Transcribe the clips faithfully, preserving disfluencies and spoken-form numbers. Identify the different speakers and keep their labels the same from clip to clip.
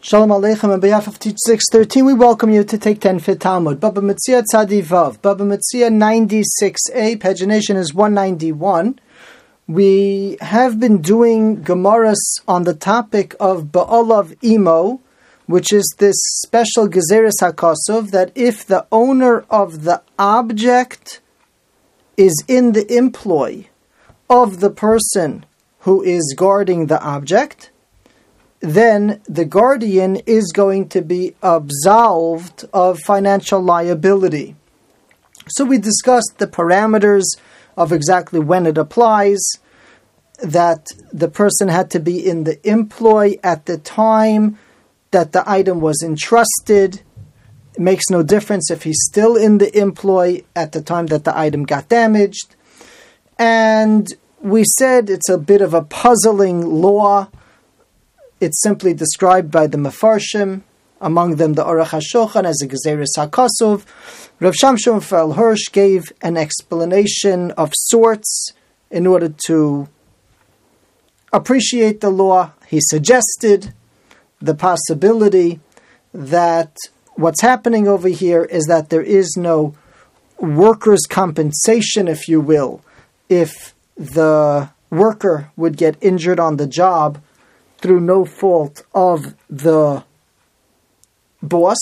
Speaker 1: Shalom Aleichem, on behalf of Teach six thirteen, we welcome you to take ten Fit Talmud. Baba Metzia Tzadi Vav. Baba Metzia ninety-six A, pagination is one ninety-one. We have been doing Gemaras on the topic of Ba'alav Imo, which is this special Gezeres HaKosov, that if the owner of the object is in the employ of the person who is guarding the object, then the guardian is going to be absolved of financial liability. So we discussed the parameters of exactly when it applies, that the person had to be in the employ at the time that the item was entrusted. It makes no difference if he's still in the employ at the time that the item got damaged. And we said it's a bit of a puzzling law. It's simply described by the Mefarshim, among them the Aruch HaShulchan as a Gezeres HaKosov. Rav Shamshon Raphael Hirsch gave an explanation of sorts in order to appreciate the law. He suggested the possibility that what's happening over here is that there is no workers' compensation, if you will, if the worker would get injured on the job through no fault of the boss.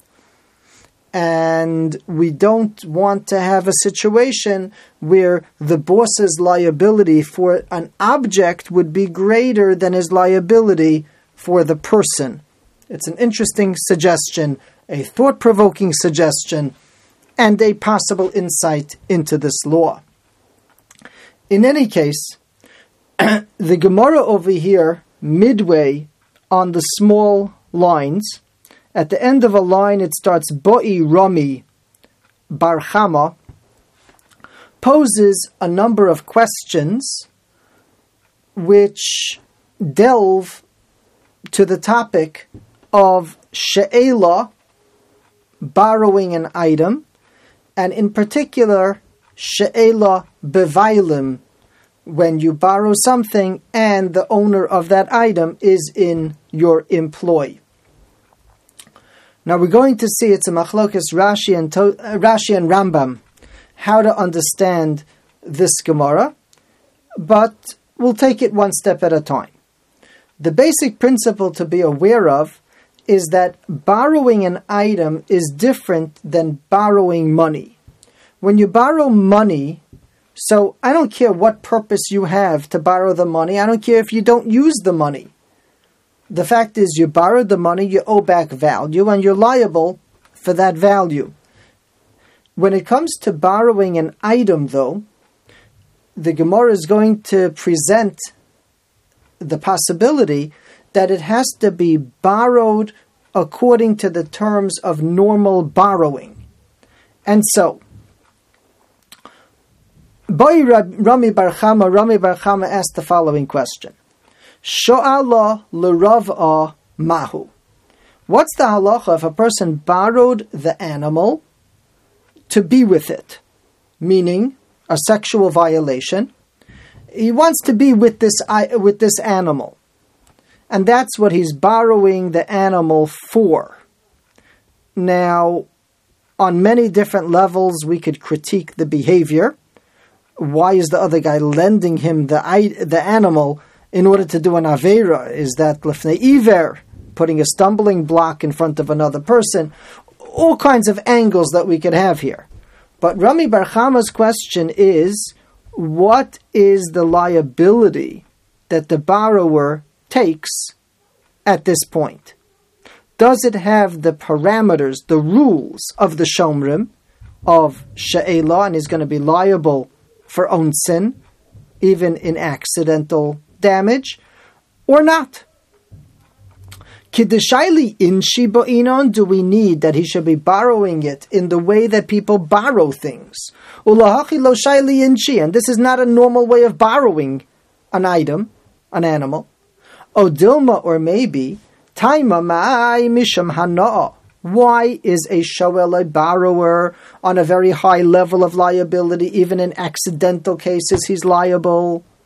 Speaker 1: And we don't want to have a situation where the boss's liability for an object would be greater than his liability for the person. It's an interesting suggestion, a thought-provoking suggestion, and a possible insight into this law. In any case, the Gemara over here, midway on the small lines, at the end of a line it starts Boi Rami Bar Chama, poses a number of questions which delve to the topic of she'ela, borrowing an item, and in particular she'ela bevailim, when you borrow something and the owner of that item is in your employ. Now we're going to see, it's a machlokes Rashi and, to, uh, Rashi and Rambam, how to understand this Gemara, but we'll take it one step at a time. The basic principle to be aware of is that borrowing an item is different than borrowing money. When you borrow money, so I don't care what purpose you have to borrow the money. I don't care if you don't use the money. The fact is, you borrowed the money, you owe back value, and you're liable for that value. When it comes to borrowing an item, though, the Gemara is going to present the possibility that it has to be borrowed according to the terms of normal borrowing. And so, Boi Rami Bar Chama, Rami Bar Chama asked the following question. Sho'ala l'rav'a mahu. What's the halacha if a person borrowed the animal to be with it? Meaning, a sexual violation. He wants to be with this, with this animal. And that's what he's borrowing the animal for. Now, on many different levels, we could critique the behavior. Why is the other guy lending him the the animal in order to do an avera? Is that lefnei iver, putting a stumbling block in front of another person? All kinds of angles that we could have here. But Rami Bar Chama's question is, what is the liability that the borrower takes at this point? Does it have the parameters, the rules of the Shomrim, of she'ela, and he's going to be liable for own sin, even in accidental damage, or not? Kiddushayli inshi ba'inon, do we need that he should be borrowing it in the way that people borrow things? Ulahachi lo shayli inshi, and this is not a normal way of borrowing an item, an animal. O dilma, or maybe, taima ma'ai misham hana'a. Why is a shoel, a borrower, on a very high level of liability? Even in accidental cases, he's liable.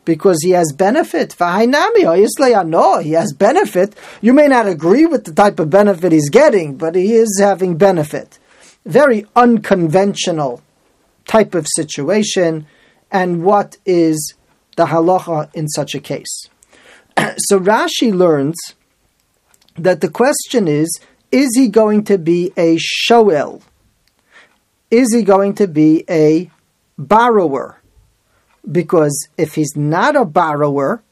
Speaker 1: because he has benefit. No, he has benefit. You may not agree with the type of benefit he's getting, but he is having benefit. Very unconventional type of situation. And what is the halacha in such a case? So Rashi learns that the question is, is he going to be a shoel? Is he going to be a borrower? Because if he's not a borrower,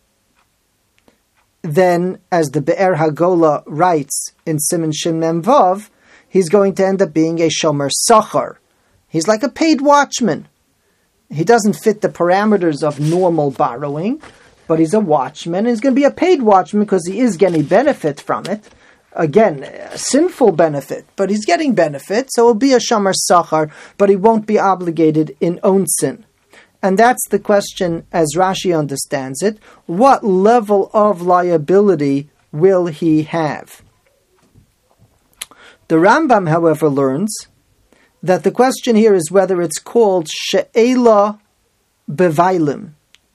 Speaker 1: then, as the Be'er Hagola writes in Siman Shin Mem Vav, he's going to end up being a shomer sachar. He's like a paid watchman. He doesn't fit the parameters of normal borrowing, but he's a watchman, and he's going to be a paid watchman because he is getting benefit from it. Again, a sinful benefit, but he's getting benefit, so he'll be a shomer sachar, but he won't be obligated in own sin. And that's the question, as Rashi understands it. What level of liability will he have? The Rambam, however, learns that the question here is whether it's called she'ela bevailim.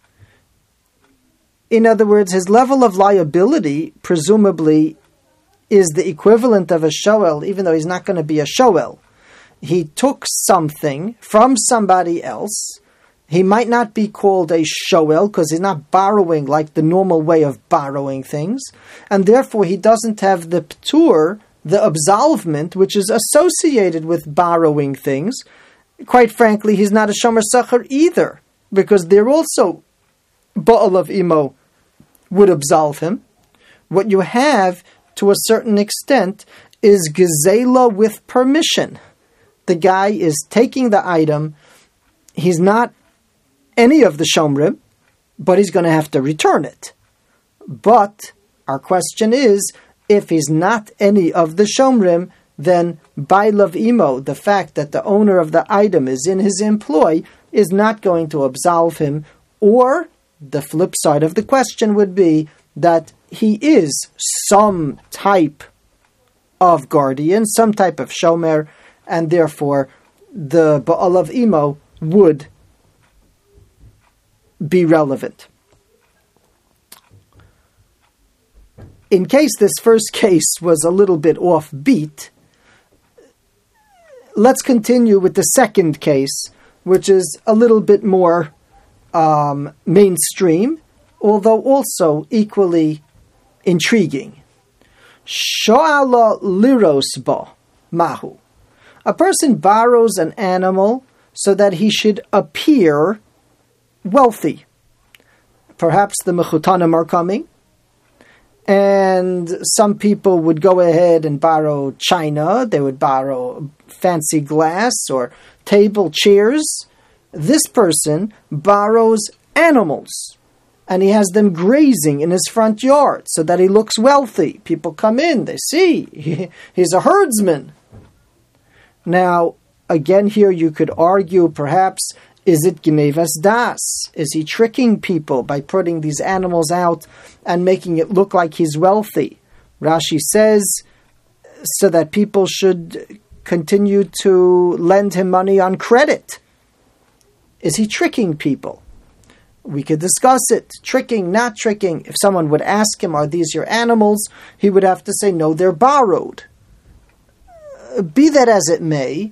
Speaker 1: In other words, his level of liability, presumably, is the equivalent of a shoel, even though he's not going to be a shoel. He took something from somebody else. He might not be called a shoel because he's not borrowing like the normal way of borrowing things, and therefore he doesn't have the ptur, the absolvement, which is associated with borrowing things. Quite frankly, he's not a shomer sachar either, because they're also ba'al of imo would absolve him. What you have, to a certain extent, is gezela with permission. The guy is taking the item. He's not any of the shomrim, but he's going to have to return it. But our question is, if he's not any of the shomrim, then bailav imo, the fact that the owner of the item is in his employ, is not going to absolve him. Or the flip side of the question would be that he is some type of guardian, some type of shomer, and therefore the ba'alav imo would be relevant. In case this first case was a little bit offbeat, let's continue with the second case, which is a little bit more um, mainstream, although also equally intriguing. Sho'ala liros ba mahu. A person borrows an animal so that he should appear wealthy. Perhaps the mechutanim are coming, and some people would go ahead and borrow china. They would borrow fancy glass or table chairs. This person borrows animals, and he has them grazing in his front yard so that he looks wealthy. People come in, they see, he's a herdsman. Now, again here you could argue perhaps, is it Gnevas Das? Is he tricking people by putting these animals out and making it look like he's wealthy? Rashi says, so that people should continue to lend him money on credit. Is he tricking people? We could discuss it. Tricking, not tricking. If someone would ask him, are these your animals? He would have to say, no, they're borrowed. Be that as it may,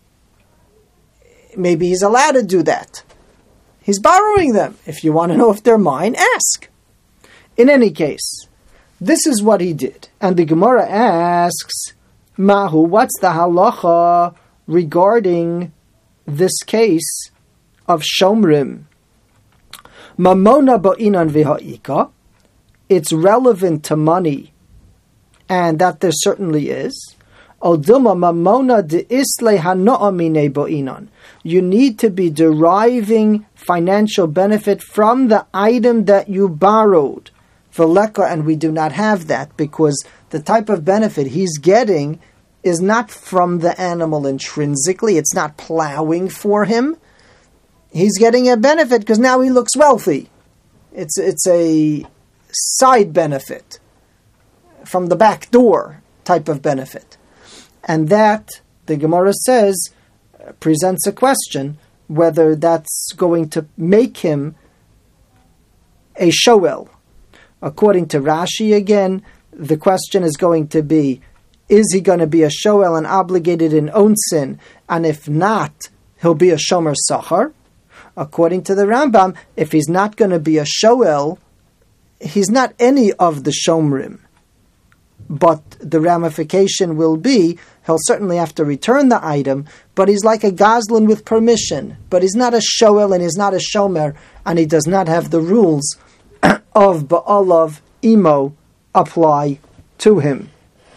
Speaker 1: maybe he's allowed to do that. He's borrowing them. If you want to know if they're mine, ask. In any case, this is what he did. And the Gemara asks, Mahu, what's the halacha regarding this case of Shomrim? Mamona ba'inan v'ha'ika. It's relevant to money, and that there certainly is. Aldilma mamona de'isle hano'amine ba'inan. You need to be deriving financial benefit from the item that you borrowed. V'leka, and we do not have that, because the type of benefit he's getting is not from the animal intrinsically. It's not plowing for him. He's getting a benefit because now he looks wealthy. It's it's a side benefit from the back door type of benefit. And that, the Gemara says, presents a question whether that's going to make him a shoel. According to Rashi again, the question is going to be, is he going to be a shoel and obligated in onsin? And if not, he'll be a shomer sachar. According to the Rambam, if he's not going to be a shoel, he's not any of the shomrim. But the ramification will be, he'll certainly have to return the item, but he's like a gazlan with permission. But he's not a shoel and he's not a shomer, and he does not have the rules of ba'alav imo apply to him.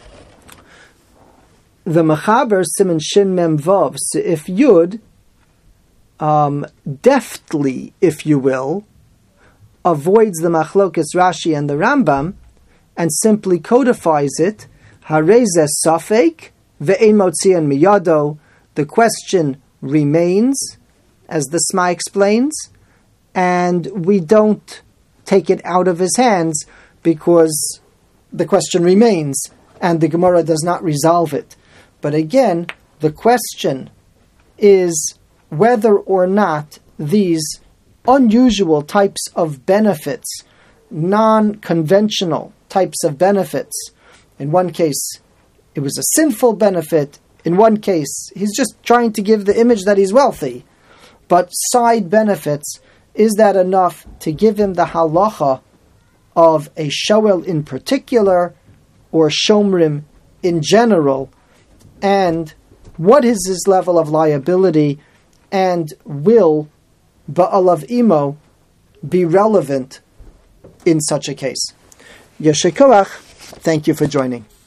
Speaker 1: The Mechaber, Siman Shin Mem Vav, if Yud, um, deftly, if you will, avoids the Machlokas Rashi and the Rambam, and simply codifies it, Harezeh Safek, Ve'ein Motzian Miyado, the question remains, as the Sma explains, and we don't take it out of his hands because the question remains, and the Gemara does not resolve it. But again, the question is whether or not these unusual types of benefits, non-conventional types of benefits, in one case it was a sinful benefit, in one case he's just trying to give the image that he's wealthy, but side benefits, is that enough to give him the halacha of a shoel in particular, or shomrim in general, and what is his level of liability, and will ba'alav imo be relevant in such a case? Yeshikoach, thank you for joining.